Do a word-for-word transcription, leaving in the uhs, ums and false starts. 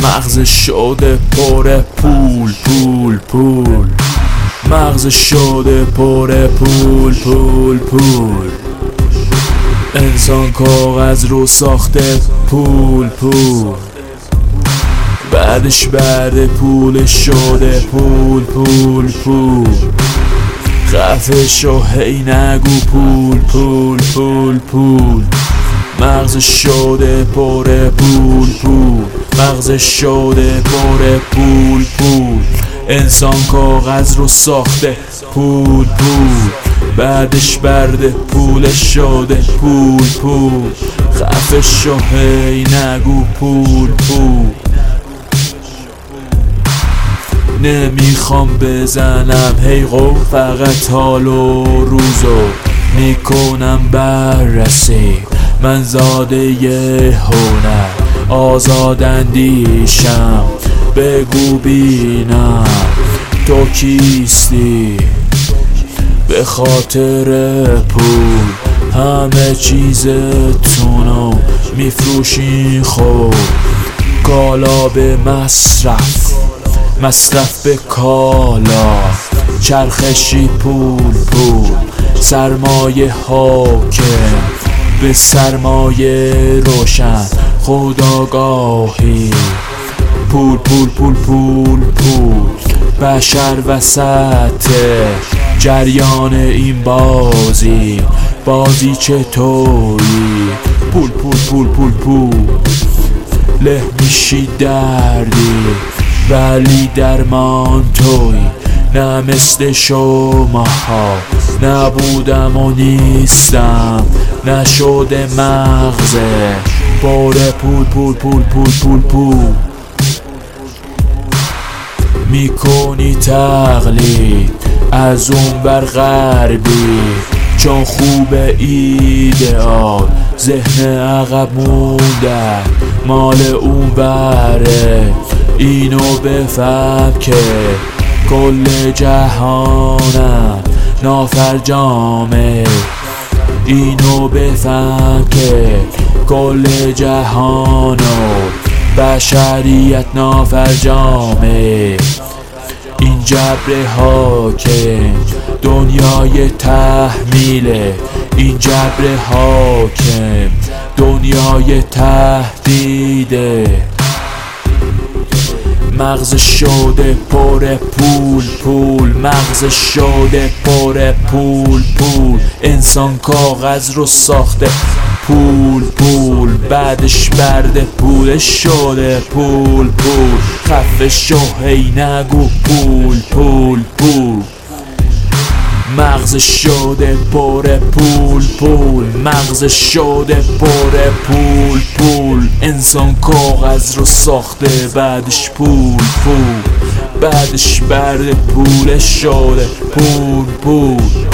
مغزش شده پر پول پول پول، مغزش شده پر پول پول پول. انسان کاغذ رو ساخته پول پول، بعدش بعد پولش شده پول پول پول. خفه شو هی نگو پول پول پول پول. مغزش شده پر پول پول، مغزش شده پر پول پول. انسان کاغذ رو ساخته پول پول، بعدش برده پولش شده پول پول. خفه شو هی نگو پول پول. نمیخوام بزنم هی قو، فقط حال و روزو میکنم بررسی. من زاده ی هنر آزاداندیشم، بگو بینم تو کیستی؟ به خاطر پول همه چیزتونو میفروشین. خب کالا به مصرف، مصرف به کالا، چرخشی پول پول. سرمایه حاکم به سرمایه روشن، خودآگاهی پول پول پول پول پول. بشر وسط جریان این بازی، بازی چطوری؟ پول پول پول پول پول. له میشی دردی ولی درمان توی، نه مثل شماها نبودم و نیستم، نشده مغزه پر پول پول پول پول پول پول. میکنی تقلید از اون بر غربی، چون خوبه ایدئال ذهن عقب مونده مال اون بره. اینو بفهم که کل جهانم نافرجامه، اینو بفهم که کل جهانو بشریت نافرجامه. این جبر حاکم دنیای تحمیله، این جبر حاکم دنیای تهدیده. مغزش شده پر پول پول، مغزش شده پر پول پول. انسان کاغذ رو ساخته پول پول، بعدش برده پولش شده پول پول. خفه شو هی نگو پول پول پول. مغزش شده پر پول پول، مغزش شده پر پول پول. انسان کاغذ رو ساخته بعدش پول پول، بعدش برده پولش شده پول پول.